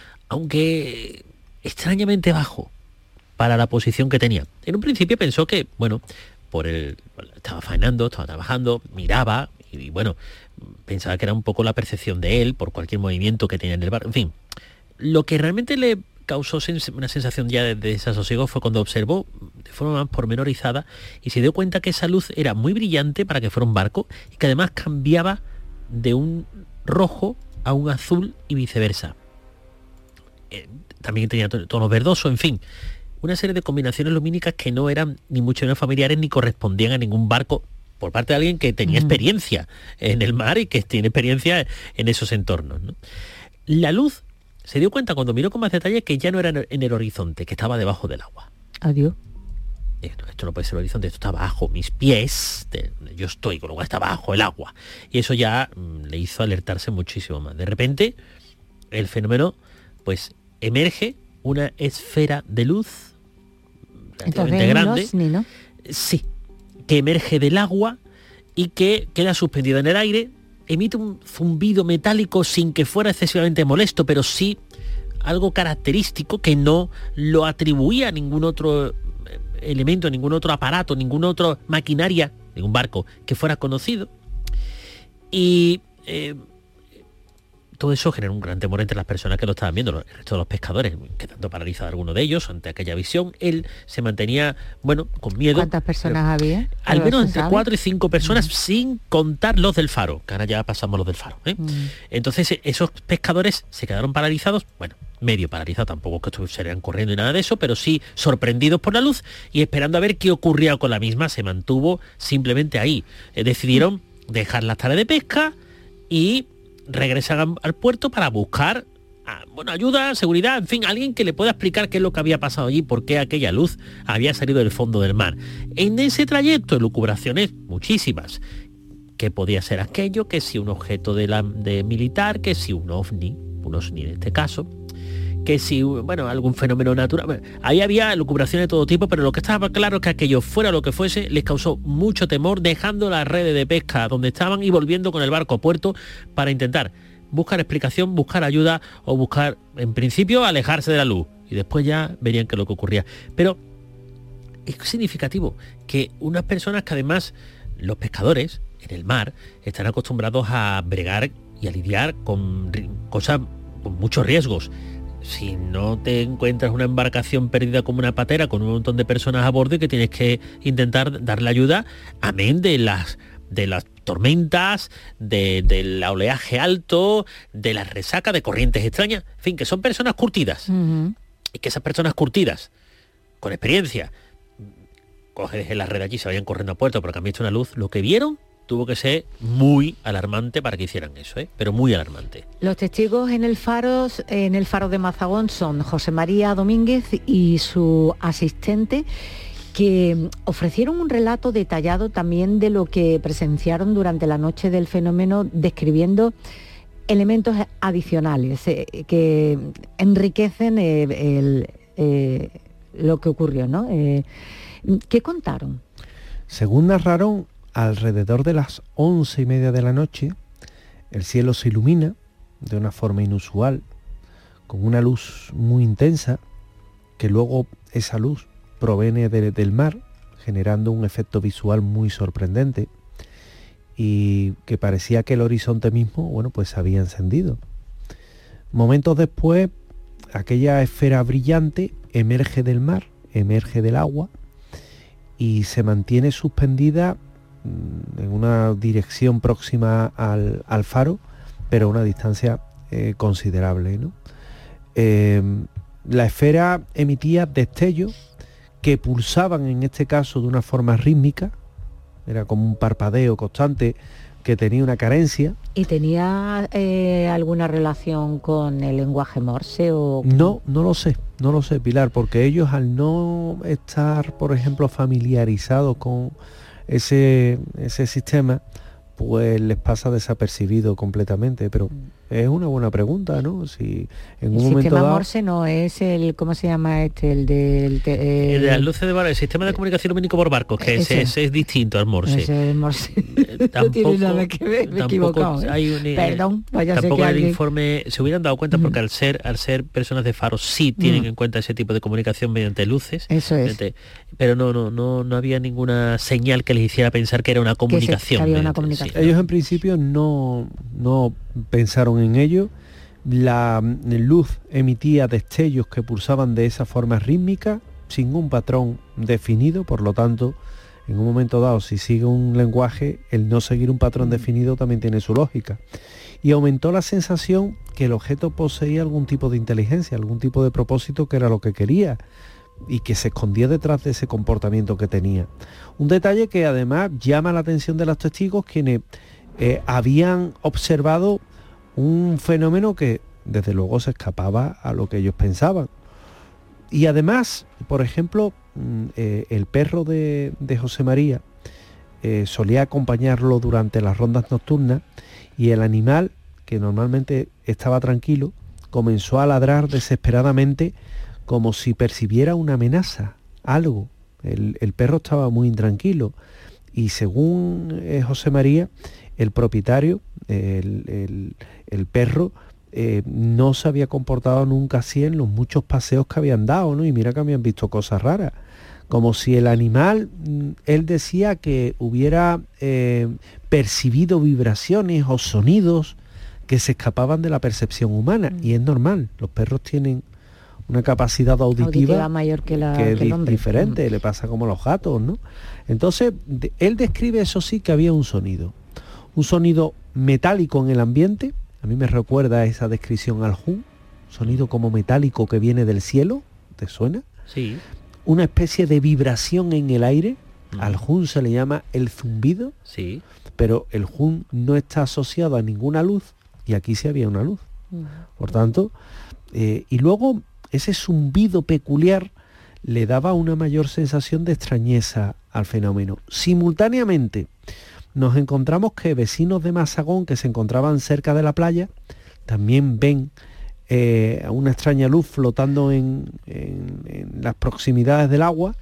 aunque extrañamente bajo para la posición que tenía. En un principio pensó que, bueno, por el estaba faenando, estaba trabajando, miraba y, y bueno, pensaba que era un poco la percepción de él por cualquier movimiento que tenía en el barco. En fin, lo que realmente le causó sens- una sensación ya de, de desasosiego fue cuando observó de forma más pormenorizada y se dio cuenta que esa luz era muy brillante para que fuera un barco y que además cambiaba de un rojo a un azul y viceversa. Eh, también tenía tonos verdosos, en fin, una serie de combinaciones lumínicas que no eran ni mucho menos familiares ni correspondían a ningún barco por parte de alguien que tenía mm. experiencia en el mar y que tiene experiencia en esos entornos, ¿no? La luz se dio cuenta cuando miró con más detalle que ya no era en el horizonte, que estaba debajo del agua. Adiós. Esto, esto no puede ser el horizonte, esto está bajo mis pies, de, yo estoy, con lo cual está bajo el agua. Y eso ya mmm, le hizo alertarse muchísimo más. De repente, el fenómeno, pues, emerge una esfera de luz relativamente grande. Osni, ¿no? Sí, que emerge del agua y que queda suspendida en el aire, emite un zumbido metálico sin que fuera excesivamente molesto, pero sí algo característico que no lo atribuía a ningún otro elemento, ningún otro aparato, ninguna otra maquinaria, ningún barco que fuera conocido. Y eh, todo eso generó un gran temor entre las personas que lo estaban viendo, el resto de los pescadores, quedando paralizado alguno de ellos ante aquella visión. Él se mantenía, bueno, con miedo. ¿Cuántas personas pero, había? Al menos entre cuatro y cinco personas, mm. sin contar los del faro, que ahora ya pasamos los del faro, ¿eh? Mm. Entonces esos pescadores se quedaron paralizados, bueno, medio paralizados, tampoco que estuvieran corriendo y nada de eso, pero sí sorprendidos por la luz y esperando a ver qué ocurría con la misma. Se mantuvo simplemente ahí. Eh, decidieron mm. dejar las tareas de pesca y regresan al puerto para buscar bueno, ayuda, seguridad, en fin, alguien que le pueda explicar qué es lo que había pasado allí, por qué aquella luz había salido del fondo del mar. En ese trayecto, elucubraciones muchísimas. ¿Qué podía ser aquello? Que si un objeto de, la, de militar, que si un ovni, un ovni en este caso, que si, bueno, algún fenómeno natural. Bueno, ahí había elucubraciones de todo tipo, pero lo que estaba claro es que aquello, fuera lo que fuese, les causó mucho temor, dejando las redes de pesca donde estaban y volviendo con el barco a puerto para intentar buscar explicación, buscar ayuda o buscar, en principio, alejarse de la luz. Y después ya verían qué es lo que ocurría. Pero es significativo que unas personas que además, los pescadores en el mar, están acostumbrados a bregar y a lidiar con cosas, con muchos riesgos. si no te encuentras una embarcación perdida como una patera con un montón de personas a bordo y que tienes que intentar darle ayuda, amén de las de las tormentas, de, del oleaje alto, de la resaca, de corrientes extrañas, en fin, que son personas curtidas. Uh-huh. Y que esas personas curtidas, con experiencia, coges la red allí, se vayan corriendo a puerto porque han visto una luz, lo que vieron tuvo que ser muy alarmante para que hicieran eso, ¿eh? Pero muy alarmante. Los testigos en el faro, en el faro de Mazagón son José María Domínguez y su asistente, que ofrecieron un relato detallado también de lo que presenciaron durante la noche del fenómeno, describiendo elementos adicionales eh, que enriquecen eh, el, eh, lo que ocurrió, ¿no? Eh, ¿Qué contaron? Según narraron, alrededor de las once y media de la noche, el cielo se ilumina de una forma inusual, con una luz muy intensa, que luego esa luz proviene de, del mar, generando un efecto visual muy sorprendente, y que parecía que el horizonte mismo, bueno, pues se había encendido. Momentos después, aquella esfera brillante emerge del mar, emerge del agua, y se mantiene suspendida en una dirección próxima al, al faro, pero a una distancia eh, considerable, ¿no? Eh, la esfera emitía destellos que pulsaban, en este caso de una forma rítmica, era como un parpadeo constante que tenía una carencia. ¿Y tenía eh, alguna relación con el lenguaje Morse? O... No, no lo sé, no lo sé, Pilar, porque ellos, al no estar, por ejemplo, familiarizados con ese, ese sistema, pues les pasa desapercibido completamente, pero es una buena pregunta, ¿no? Si en un el momento sistema dado... Morse no es el, ¿cómo se llama este? El del... De, el de las luces de barco, el sistema de comunicación lumínico por barcos, que ese, ese es distinto al Morse. Ese es el Morse. Eh, tampoco, no tiene nada que ver, me he equivocado. ¿eh? Hay un, eh, Perdón, vaya a ser tampoco que el alguien... informe, se hubieran dado cuenta, porque mm. al ser al ser personas de faro sí tienen mm. en cuenta ese tipo de comunicación mediante luces. Eso es. Mediante, pero no, no, no, no había ninguna señal que les hiciera pensar que era una comunicación. Que, se, que había una comunicación. Sí. Ellos en principio no, no pensaron en ello. La luz emitía destellos que pulsaban de esa forma rítmica, sin un patrón definido, por lo tanto, en un momento dado, si sigue un lenguaje, el no seguir un patrón definido también tiene su lógica. Y aumentó la sensación que el objeto poseía algún tipo de inteligencia, algún tipo de propósito, que era lo que quería, y que se escondía detrás de ese comportamiento que tenía. Un detalle que además llama la atención de los testigos, quienes eh, habían observado un fenómeno que desde luego se escapaba a lo que ellos pensaban. Y además, por ejemplo, eh, el perro de, de José María eh, solía acompañarlo durante las rondas nocturnas, y el animal, que normalmente estaba tranquilo, comenzó a ladrar desesperadamente, como si percibiera una amenaza, algo. El, el perro estaba muy intranquilo, y según eh, José María, el propietario, el, el, el perro, eh, no se había comportado nunca así en los muchos paseos que habían dado, ¿no? Y mira que habían visto cosas raras. Como si el animal, él decía que hubiera eh, percibido vibraciones o sonidos que se escapaban de la percepción humana. Mm. Y es normal, los perros tienen una capacidad auditiva, auditiva mayor que, la, que es que el hombre. diferente, mm. le pasa como a los gatos, ¿no? Entonces, de, él describe, eso sí, que había un sonido. Un sonido metálico en el ambiente. A mí me recuerda esa descripción al Jun, sonido como metálico que viene del cielo, ¿te suena? Sí. Una especie de vibración en el aire, mm. al Jun se le llama el zumbido, sí. pero el Jun no está asociado a ninguna luz, y aquí sí había una luz. Mm. Por tanto, eh, y luego ese zumbido peculiar le daba una mayor sensación de extrañeza al fenómeno. Simultáneamente, nos encontramos que vecinos de Mazagón, que se encontraban cerca de la playa, también ven eh, una extraña luz flotando en, en, en las proximidades del agua,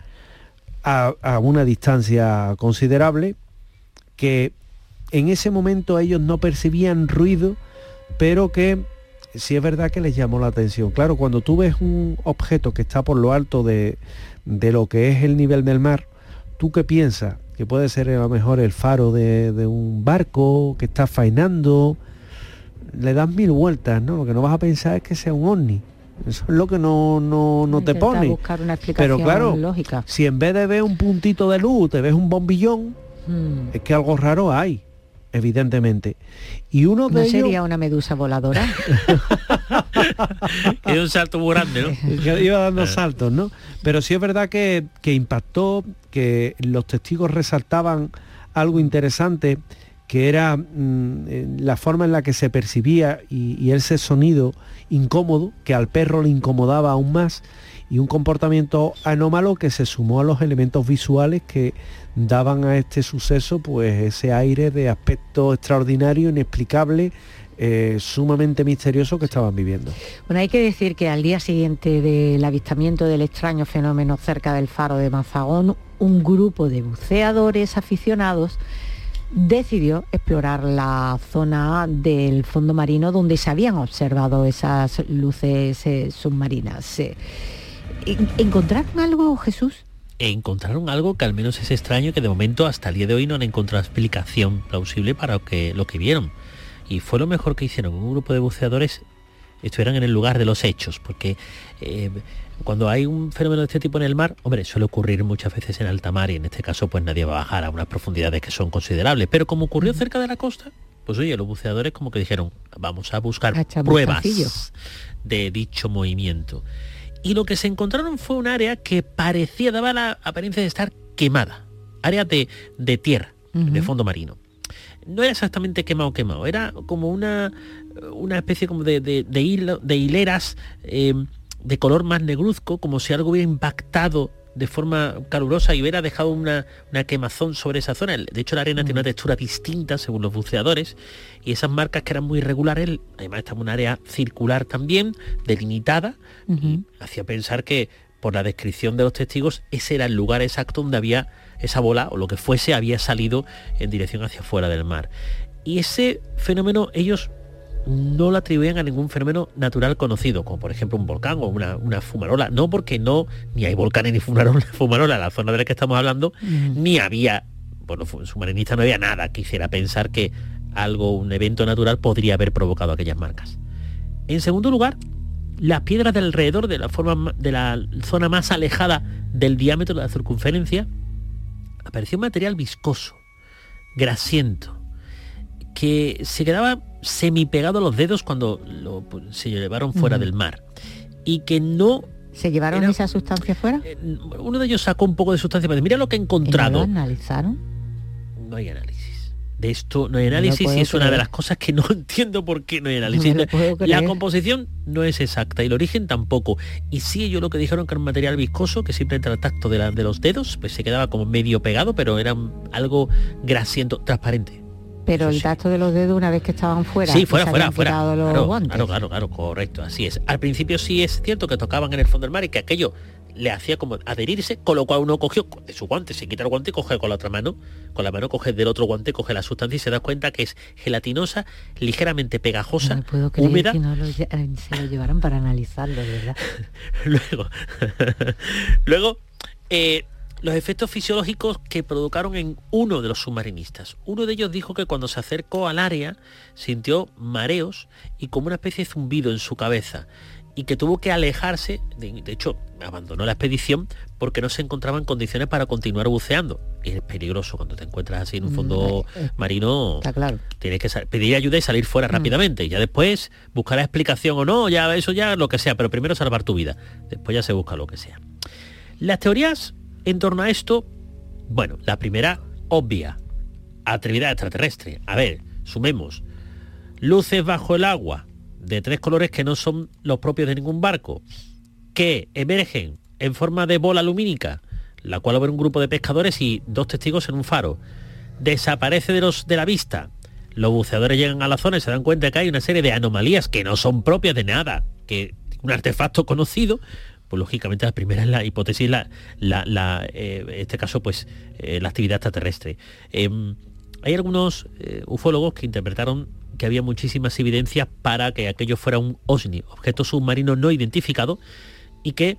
a, a una distancia considerable, que en ese momento ellos no percibían ruido, pero que sí es verdad que les llamó la atención. Claro, cuando tú ves un objeto que está por lo alto de, de lo que es el nivel del mar, ¿tú qué piensas? Que puede ser a lo mejor el faro de, de un barco que está faenando, le das mil vueltas, ¿no? Lo que no vas a pensar es que sea un ovni. Eso es lo que no, no, no te Intenta pone. buscar una explicación Pero claro, lógica. si en vez de ver un puntito de luz te ves un bombillón, Mm. es que algo raro hay, evidentemente. Y uno de ¿No ellos... sería una medusa voladora? Que dio un salto muy grande, ¿no? que iba dando saltos, ¿no? Pero sí es verdad que, que impactó, que los testigos resaltaban algo interesante, que era mmm, la forma en la que se percibía y, y ese sonido incómodo, que al perro le incomodaba aún más, y un comportamiento anómalo que se sumó a los elementos visuales que daban a este suceso pues ese aire de aspecto extraordinario, inexplicable, eh, sumamente misterioso que estaban viviendo. Bueno, hay que decir que al día siguiente del avistamiento del extraño fenómeno cerca del faro de Mazagón, un grupo de buceadores aficionados decidió explorar la zona del fondo marino donde se habían observado esas luces eh, submarinas. Eh, ¿Encontraron algo, Jesús? Encontraron algo que al menos es extraño, que de momento hasta el día de hoy no han encontrado explicación plausible para lo que, lo que vieron. Y fue lo mejor que hicieron. Un grupo de buceadores estuvieran en el lugar de los hechos, porque eh, cuando hay un fenómeno de este tipo en el mar, hombre, suele ocurrir muchas veces en alta mar, y en este caso pues nadie va a bajar a unas profundidades que son considerables, pero como ocurrió cerca de la costa, pues oye, los buceadores como que dijeron, vamos a buscar a pruebas vistacillo de dicho movimiento. Y lo que se encontraron fue un área que parecía, daba la apariencia de estar quemada, área de, de tierra, uh-huh. de fondo marino. No era exactamente quemado, quemado, era como una, una especie como de, de, de, hilo, de hileras eh, de color más negruzco, como si algo hubiera impactado de forma calurosa y hubiera dejado una, una quemazón sobre esa zona. De hecho, la arena uh-huh. tiene una textura distinta según los buceadores, y esas marcas que eran muy irregulares, además estaba en un área circular también, delimitada, uh-huh. y hacía pensar que, por la descripción de los testigos, ese era el lugar exacto donde había esa bola, o lo que fuese, había salido en dirección hacia afuera del mar. Y ese fenómeno ellos no lo atribuían a ningún fenómeno natural conocido, como por ejemplo un volcán o una, una fumarola, no, porque no, ni hay volcanes ni fumarola, fumarola en la zona de la que estamos hablando, mm. ni había, bueno, submarinista no había nada que hiciera pensar que algo, un evento natural podría haber provocado aquellas marcas. En segundo lugar, las piedras de alrededor de la forma de la zona más alejada del diámetro de la circunferencia, apareció un material viscoso, grasiento, que se quedaba semipegado a los dedos cuando lo, pues, se llevaron fuera uh-huh. del mar, y que no... ¿Se llevaron era, esa sustancia fuera? Eh, uno de ellos sacó un poco de sustancia, pero mira lo que he encontrado. ¿Y no lo analizaron? No hay análisis. De esto no hay análisis, no y es creer. Una de las cosas que no entiendo por qué no hay análisis. No la composición no es exacta y el origen tampoco. Y sí, ellos lo que dijeron que era un material viscoso que siempre entra al tacto de, la, de los dedos, pues se quedaba como medio pegado, pero era algo grasiento, transparente. Pero Eso el sí. tacto de los dedos una vez que estaban fuera. Sí, fuera, fuera, fuera. Los claro, guantes. claro, claro, claro, correcto, así es. Al principio sí es cierto que tocaban en el fondo del mar y que aquello le hacía como adherirse, con lo cual uno cogió de su guante, se quita el guante y coge con la otra mano, con la mano coge del otro guante, coge la sustancia y se da cuenta que es gelatinosa, ligeramente pegajosa, no puedo creer húmeda. Que no lo, se lo llevaran para analizarlo, de verdad. luego, luego eh, los efectos fisiológicos que provocaron en uno de los submarinistas. Uno de ellos dijo que cuando se acercó al área sintió mareos y como una especie de zumbido en su cabeza, y que tuvo que alejarse, de, de hecho abandonó la expedición porque no se encontraba en condiciones para continuar buceando. Y es peligroso cuando te encuentras así en un fondo mm, eh, marino. Está claro. Tienes que pedir ayuda y salir fuera mm. rápidamente. Y ya después buscará explicación o no, ya eso ya lo que sea, pero primero salvar tu vida. Después ya se busca lo que sea. Las teorías en torno a esto, bueno, la primera, obvia, actividad extraterrestre. A ver, sumemos. Luces bajo el agua, de tres colores que no son los propios de ningún barco, que emergen en forma de bola lumínica, la cual ve un grupo de pescadores y dos testigos en un faro. Desaparece de, los, de la vista. Los buceadores llegan a la zona y se dan cuenta que hay una serie de anomalías que no son propias de nada, que un artefacto conocido. Pues lógicamente la primera es la hipótesis, la, la, la, eh, en este caso pues eh, la actividad extraterrestre. Eh, hay algunos eh, ufólogos que interpretaron que había muchísimas evidencias para que aquello fuera un OVNI, objeto submarino no identificado, y que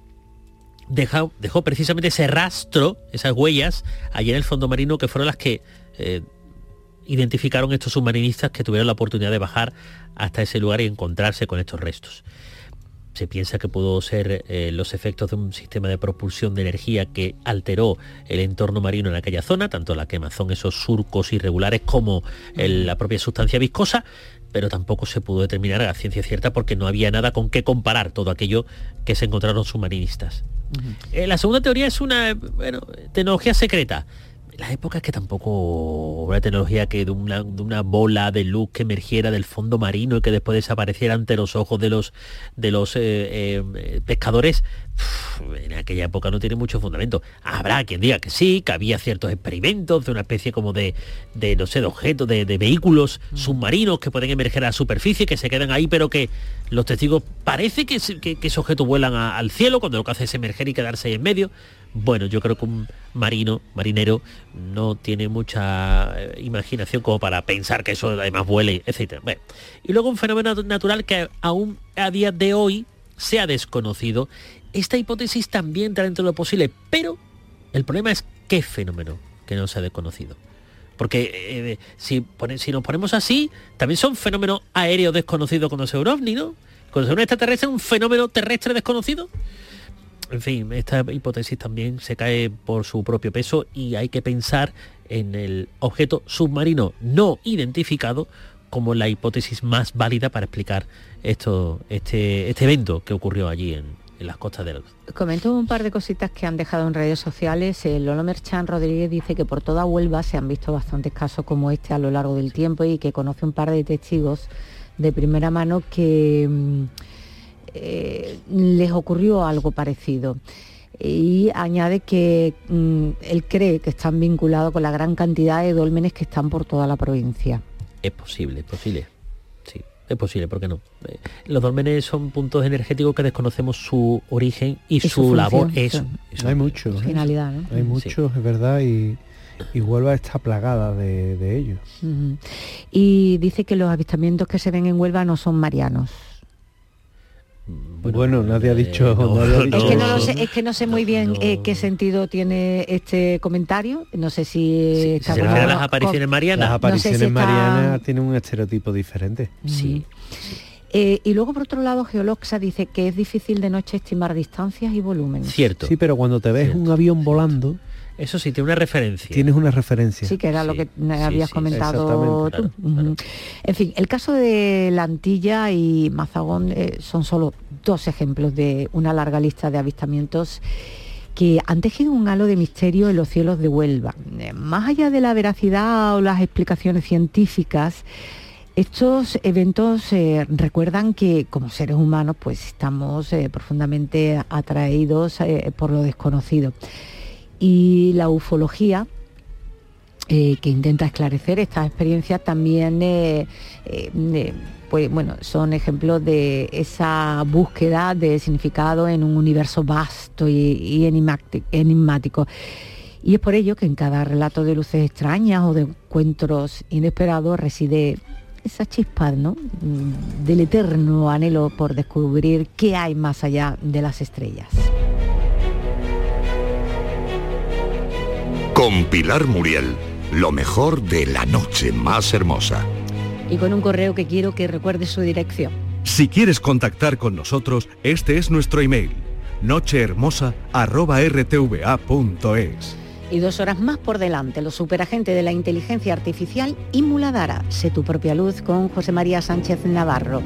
dejó, dejó precisamente ese rastro, esas huellas, allí en el fondo marino, que fueron las que eh, identificaron estos submarinistas que tuvieron la oportunidad de bajar hasta ese lugar y encontrarse con estos restos. Se piensa que pudo ser eh, los efectos de un sistema de propulsión de energía que alteró el entorno marino en aquella zona, tanto la quemazón, esos surcos irregulares, como el, la propia sustancia viscosa, pero tampoco se pudo determinar a ciencia cierta porque no había nada con qué comparar todo aquello que se encontraron submarinistas. Uh-huh. Eh, la segunda teoría es una bueno, tecnología secreta. La época es que tampoco una tecnología que de una, de una bola de luz que emergiera del fondo marino y que después desapareciera ante los ojos de los de los eh, eh, pescadores, uf, en aquella época no tiene mucho fundamento. Habrá quien diga que sí, que había ciertos experimentos de una especie como de, de no sé, de objetos, de, de vehículos mm. submarinos que pueden emerger a la superficie, que se quedan ahí, pero que los testigos parece que, que, que esos objetos vuelan a, al cielo cuando lo que hace es emerger y quedarse ahí en medio. Bueno, yo creo que un marino, marinero, no tiene mucha eh, imaginación como para pensar que eso además vuele, etcétera. Bueno, y luego un fenómeno natural que aún a día de hoy se ha desconocido. Esta hipótesis también entra dentro de lo posible, pero el problema es qué fenómeno que no se ha desconocido. Porque eh, si, pone, si nos ponemos así, también son fenómenos aéreos desconocidos cuando se un ovni, ¿no? Cuando se un extraterrestre, un fenómeno terrestre desconocido. En fin, esta hipótesis también se cae por su propio peso y hay que pensar en el objeto submarino no identificado como la hipótesis más válida para explicar esto, este, este evento que ocurrió allí en, en las costas de la Luz. Comento un par de cositas que han dejado en redes sociales. El Lolo Merchan Rodríguez dice que por toda Huelva se han visto bastantes casos como este a lo largo del tiempo y que conoce un par de testigos de primera mano que Eh, les ocurrió algo parecido, y añade que mm, él cree que están vinculados con la gran cantidad de dólmenes que están por toda la provincia. Es posible, es posible, sí, es posible, ¿por qué no? Eh, los dólmenes son puntos energéticos que desconocemos su origen y, y su, su labor. Eso, eso, hay muchos, finalidad, ¿no? Hay muchos, sí. Es verdad, y Y Huelva está plagada de, de ellos. Uh-huh. Y dice que los avistamientos que se ven en Huelva no son marianos. Bueno, bueno nadie ha dicho, eh, no, nadie ha dicho es, que no lo sé, es que no sé muy bien no. eh, qué sentido tiene este comentario. No sé si... Sí, está se refiere a las apariciones con, marianas. Las apariciones no sé si marianas está... tienen un estereotipo diferente. Sí. sí. Eh, y luego, por otro lado, Geoloxa dice que es difícil de noche estimar distancias y volúmenes. Cierto. Sí, pero cuando te ves Cierto. un avión volando... Eso sí, tiene una referencia. Tienes una referencia. Sí, que era sí, lo que sí, habías sí, comentado tú. Claro, uh-huh. claro. En fin, el caso de La Antilla y Mazagón eh, son solo dos ejemplos de una larga lista de avistamientos que han tejido un halo de misterio en los cielos de Huelva. Eh, más allá de la veracidad o las explicaciones científicas, estos eventos eh, recuerdan que como seres humanos pues estamos eh, profundamente atraídos eh, por lo desconocido. Y la ufología, eh, que intenta esclarecer estas experiencias, también eh, eh, pues, bueno, son ejemplos de esa búsqueda de significado en un universo vasto y, y enigmático. Y es por ello que en cada relato de luces extrañas o de encuentros inesperados reside esa chispa, ¿no?, del eterno anhelo por descubrir qué hay más allá de las estrellas. Con Pilar Muriel, lo mejor de la noche más hermosa. Y con un correo que quiero que recuerde su dirección. Si quieres contactar con nosotros, este es nuestro email, nochehermosa arroba r t v a punto es. Y dos horas más por delante, los superagentes de la inteligencia artificial y Muladara. Sé tu propia luz con José María Sánchez Navarro.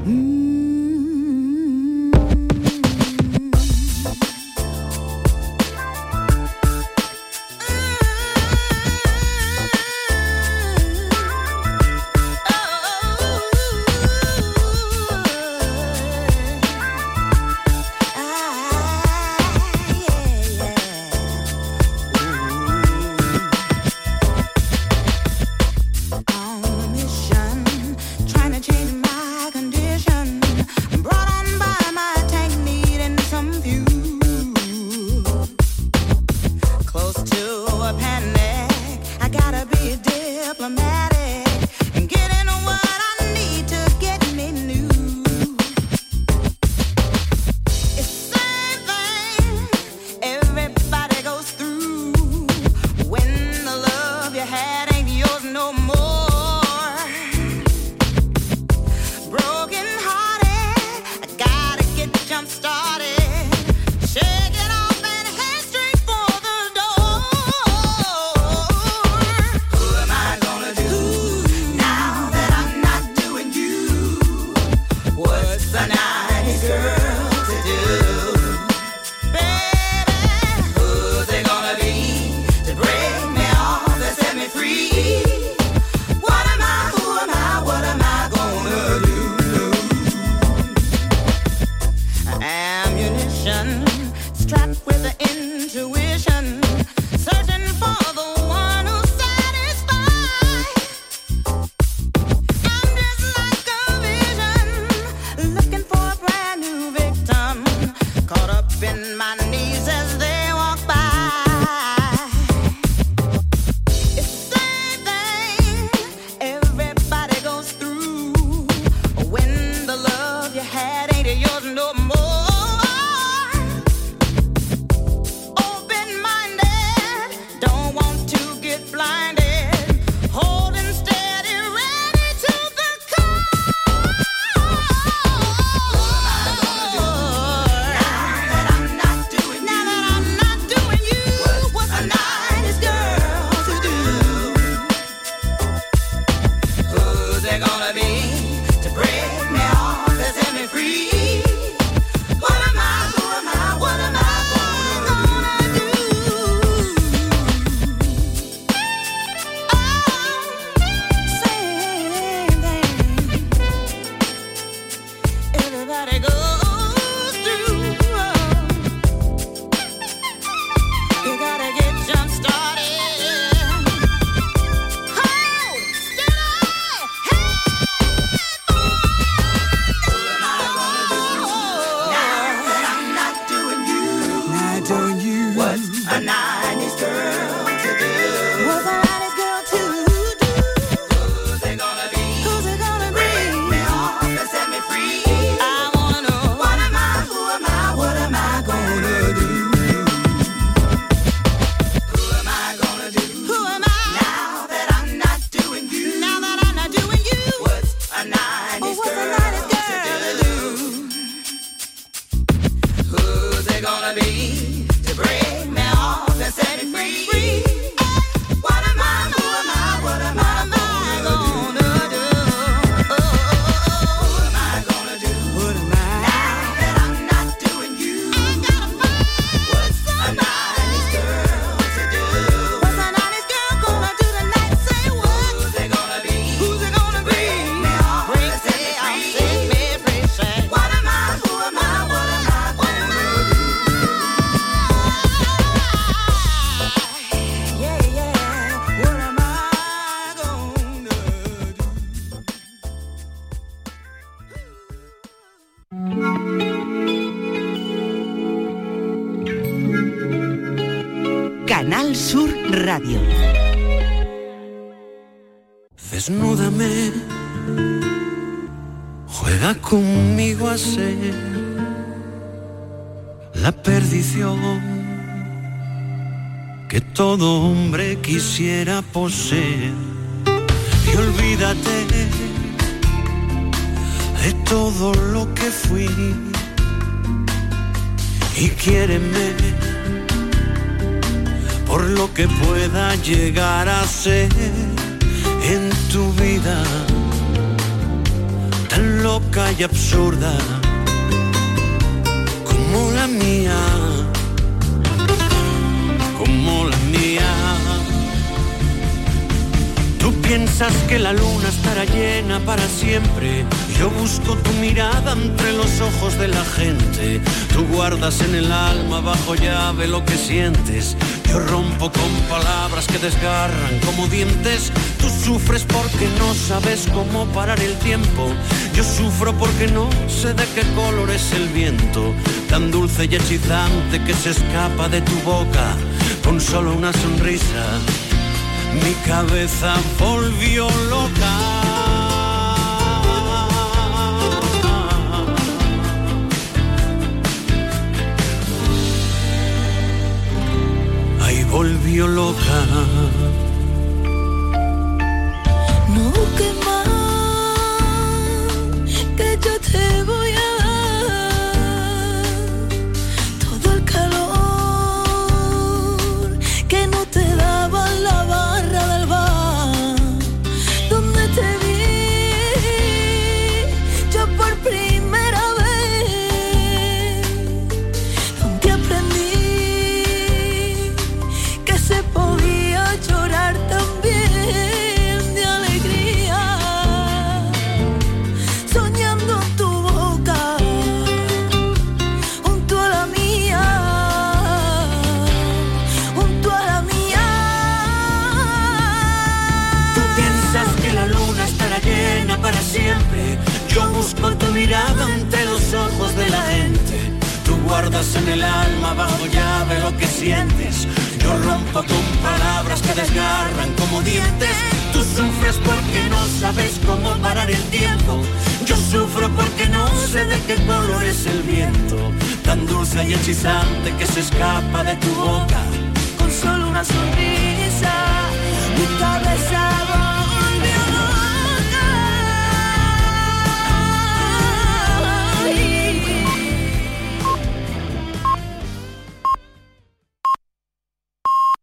Jump Canal Sur Radio. Desnúdame, juega conmigo a ser la perdición que todo hombre quisiera poseer. Y olvídate de todo lo que fui y quiéreme por lo que pueda llegar a ser en tu vida, tan loca y absurda como la mía, como la mía. Tú piensas que la luna estará llena para siempre. Yo busco tu mirada entre los ojos de la gente. Tú guardas en el alma bajo llave lo que sientes. Yo rompo con palabras que desgarran como dientes. Tú sufres porque no sabes cómo parar el tiempo. Yo sufro porque no sé de qué color es el viento, tan dulce y hechizante que se escapa de tu boca con solo una sonrisa. Mi cabeza volvió loca. Ahí volvió loca. No busques más, que yo te voy a dar todo el calor que no te daba la barra del bar donde te vi yo por primera vez, donde aprendí que se podía llorar también de alegría, soñando tu boca junto a la mía, junto a la mía. Tú piensas que la luna estará llena para siempre. Yo busco tu mirada entre los ojos de la gente. Tú guardas en el alma bajo llave lo que sientes. Yo rompo con palabras que desgarran como dientes. Tú sufres porque no sabes cómo parar el tiempo. Yo sufro porque no sé de qué color es el viento, tan dulce y hechizante que se escapa de tu boca